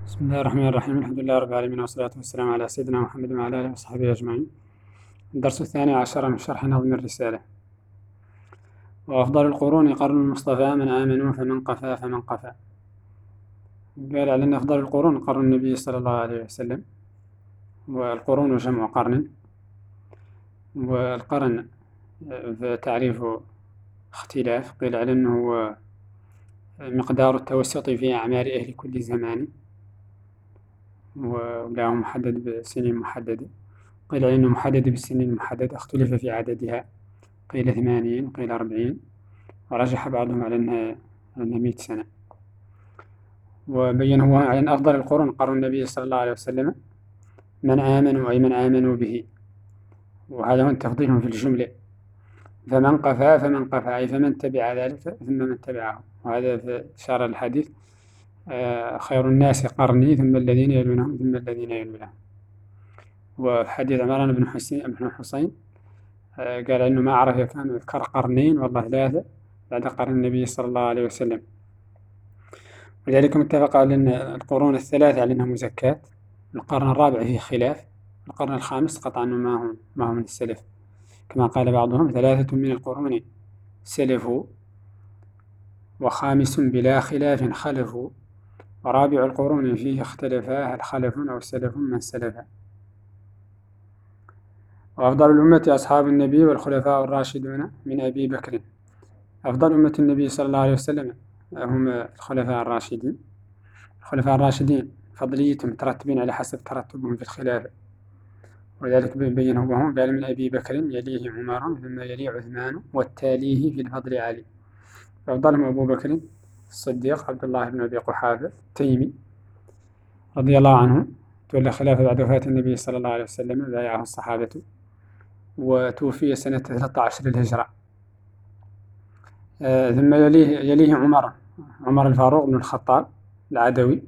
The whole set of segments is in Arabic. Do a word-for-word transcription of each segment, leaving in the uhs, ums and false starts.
بسم الله الرحمن الرحيم. الحمد لله رب العالمين، والصلاة والسلام على سيدنا محمد وعلى آله وصحبه أجمعين. الدرس الثاني عشر من شرح نظم الرسالة. وأفضل القرون قرن المصطفى، من آمنوا فمن قفا فمن قفا. قال على أن أفضل القرون قرن النبي صلى الله عليه وسلم، والقرون جمع قرن، والقرن في تعريفه اختلاف. قيل على أنه هو مقدار التوسط في أعمار أهل كل زمان، وله محدد بسنين محددة. قيل إنه محدد بالسنين المحددة، اختلف في عددها، قيل ثمانين قيل أربعين، ورجح بعضهم على أنها أنها مئة سنة. وبين هو على أن أفضل القرون قرن النبي صلى الله عليه وسلم، من آمنوا أي من آمنوا به، وهذا هو التفضيل في الجملة. فمن قفا فمن قفا أي فمن تبع ذلك ثم من تبعه، وهذا في إشارة الحديث: خير الناس قرني ثم الذين يلونهم ثم الذين يلونهم. وفي حديث عمران بن حسين بن حسين قال إنه ما عرف كان يذكر قرنين والله ثلاثة بعد قرن النبي صلى الله عليه وسلم. ولذلك متفق على أن القرون الثلاثة على أنها مزكاة. القرن الرابع فيه خلاف، القرن الخامس قطعا ما هو ما هو من السلف، كما قال بعضهم: ثلاثة من القرون سلفوا، وخامس بلا خلاف خلفوا، ورابع القرون فيه اختلفا، هل خلف أو سلف من سلفا. وأفضل الأمة أصحاب النبي والخلفاء الراشدون من أبي بكر. أفضل أمة النبي صلى الله عليه وسلم هم الخلفاء الراشدين. الخلفاء الراشدين فضليتهم مترتبين على حسب ترتبهم في الخلافة، ولذلك بينه وهم قال: من أبي بكر يليه عمر ثم يليه عثمان والتاليه في الفضل علي. فأفضلهم أبو بكر الصديق عبد الله بن أبي قحافة التيمي رضي الله عنه، تولى خلافة بعد وفاة النبي صلى الله عليه وسلم، بايعه الصحابة، وتوفي سنة ثلاثة عشر للهجرة. آه ثم يليه, يليه عمر عمر الفاروق بن الخطاب العدوي،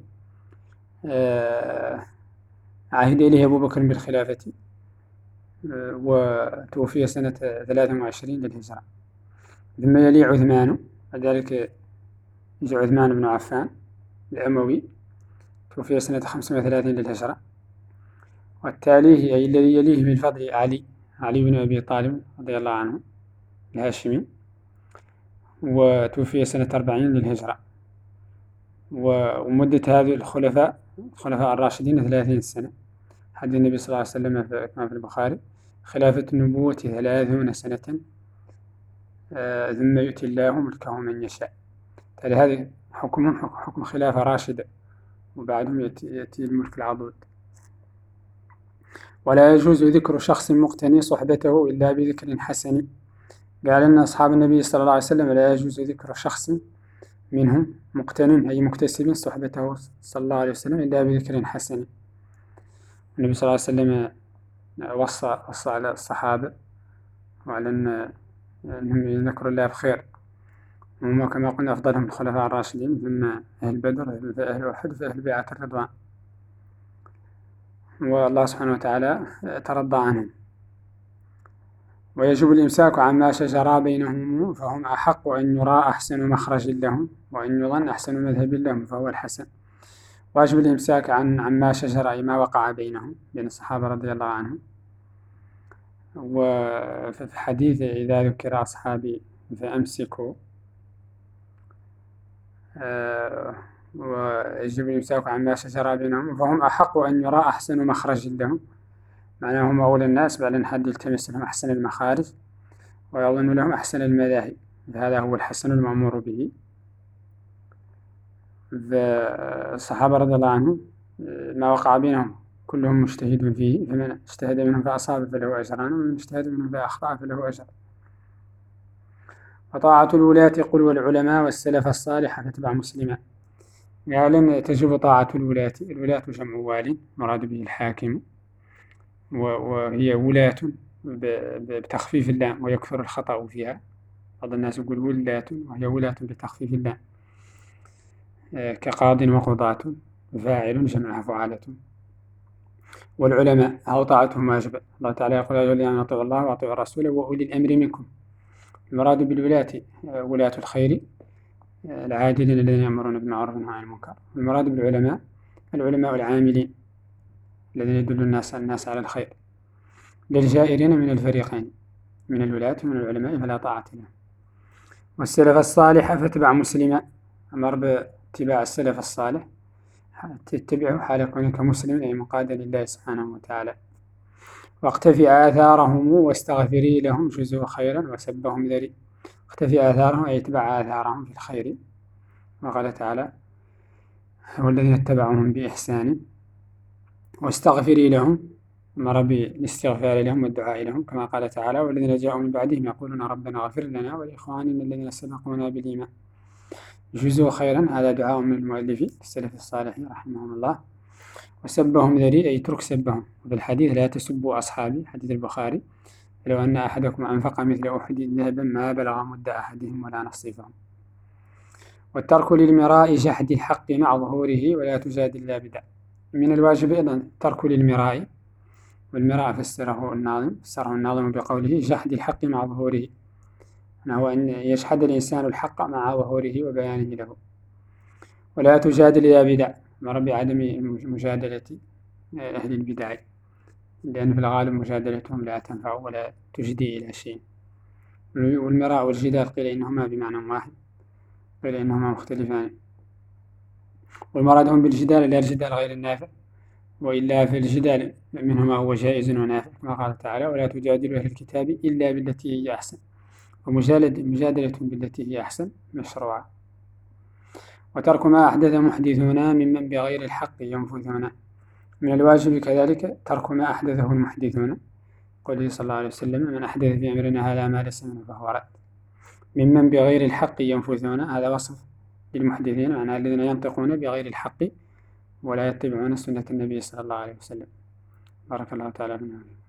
آه عهد إليه أبو بكر بالخلافة، آه وتوفي سنة ثلاثة وعشرين للهجرة. ثم يليه عثمان، وذلك يجي عثمان بن عفان الأموي، توفي سنة خمسة وثلاثين للهجرة. والتاليه أي الذي يليه بالفضل علي علي بن أبي طالب رضي الله عنه الهاشمي، وتوفي سنة أربعين للهجرة. ومدة هذه الخلفاء الخلفاء الراشدين ثلاثين سنة. حديث النبي صلى الله عليه وسلم كما في البخاري: خلافة النبوة ثلاثون سنة، آه ثم يؤتي الله ملكه من يشاء. هذه حكم حكم خلافة راشدة، وبعدهم يأتي, يأتي الملك العضود. ولا يجوز ذكر شخص مقتني صحبته إلا بذكر حسن. قال أن أصحاب النبي صلى الله عليه وسلم لا يجوز ذكر شخص منهم مقتن أي مكتسب صحبته صلى الله عليه وسلم إلا بذكر حسن. النبي صلى الله عليه وسلم وصى وصى على الصحابة وعلى أنهم يذكروا الله بخير، وهم كما قلنا أفضلهم الخلفاء الراشدين، ثم أهل بدر، ثم أهل أحد، فأهل بيعة الرضوان، والله سبحانه وتعالى ترضى عنهم. ويجب الإمساك عما شجر بينهم، فهم أحق أن يرى أحسن مخرج لهم، وأن يظن أحسن مذهب لهم فهو الحسن. واجب الإمساك عن عما شجر أي ما وقع بينهم بين الصحابة رضي الله عنهم. وفي الحديث: إذا ذكر أصحابي فأمسكوا. آه ويجب الإمساك عما شجر بينهم، فهم أحق أن يرى أحسن مخرج لهم، معناه هم أولى الناس بعد أن حد يلتمس لهم أحسن المخارج ويظن لهم أحسن المذاهب، فهذا هو الحسن المأمور به. فالصحابة رضي الله عنهم ما وقع بينهم كلهم مجتهد فيه، فمن اجتهد منهم فأصاب فله أجران، ومن اجتهد منهم فأخطأ فله أجر. وطاعة الولاة قل والعلماء والسلف الصالح فتبع مسلما. قال تجب طاعة الولاة. الولاة جمع وال، مراد به الحاكم، وهي ولاة بتخفيف اللام ويكثر الخطأ فيها. بعض الناس يقول ولاة وهي ولاة بتخفيف اللام، كقاض وقضاة، فاعل جمعها فعالة. والعلماء هو طاعتهم واجبة. الله تعالى يقول: يا أيها الذين آمنوا أطيعوا الله وأطيعوا الرسول وأولي الأمر منكم. المراد بالولاة ولاة الخير العادلين الذين يأمرون بالمعروف وينهون عن المنكر. المراد بالعلماء العلماء العاملين الذين يدلون الناس الناس على الخير. للجائرين من الفريقين من الولاة ومن العلماء فلا طاعة لهم. والسلف الصالح فاتبع مسلما، أمر باتباع السلف الصالح، تتبعه حال كونك مسلم أي منقادا لله سبحانه وتعالى. واقتفي آثارهم واستغفري لهم جزوا خيرا وسبهم ذري. اقتفي آثارهم أي اتبع آثارهم في الخير. وقال تعالى والذين اتبعوهم بإحسان. واستغفري لهم، أمر بالاستغفار لهم والدعاء لهم كما قال تعالى والذين جاءوا من بعدهم يقولون ربنا اغفر لنا ولإخواننا الذين سبقونا بالإيمان. جزوا خيرا هذا دعاء من المؤلف السلف الصالح رحمهم الله. وسبهم ذري أي اترك سبهم. وفي الحديث لا تسبوا أصحابي، حديث البخاري، لو أن أحدكم أنفق مثل أحد ذهبا ما بلغ مد أحدهم ولا نصيفهم. والترك للمراء جحد الحق مع ظهوره ولا تجادل لا بدع. من الواجب أيضا الترك للمراء، والمراء فسره الناظم فسره الناظم بقوله جحد الحق مع ظهوره، هو أن يجحد الإنسان الحق مع ظهوره وبيانه له. ولا تجادل يا بدع، أمر بعدم مجادلة أهل البدع، لأن في الغالب مجادلتهم لا تنفع ولا تجدي إلى شيء. والمراء والجدال قيل إنهما بمعنى واحد، قيل إنهما مختلفان. والمراد هم بالجدال لا الجدال غير النافع، وإلا في الجدال منهما هو جائز ونافع كما قال تعالى ولا تجادلوا أهل الكتاب إلا بالتي هي أحسن. ومجادلة بالتي هي أحسن مشروعة. وترك ما أحدث محدثون ممن بغير الحق ينفثون. من الواجب كذلك ترك ما أحدثه المحدثون، قوله صلى الله عليه وسلم من أحدث في أمرنا هذا ما ليس منه فهو رد. ممن بغير الحق ينفثون هذا وصف للمحدثين، معنى الذين ينطقون بغير الحق ولا يتبعون سنة النبي صلى الله عليه وسلم. بارك الله تعالى فينا.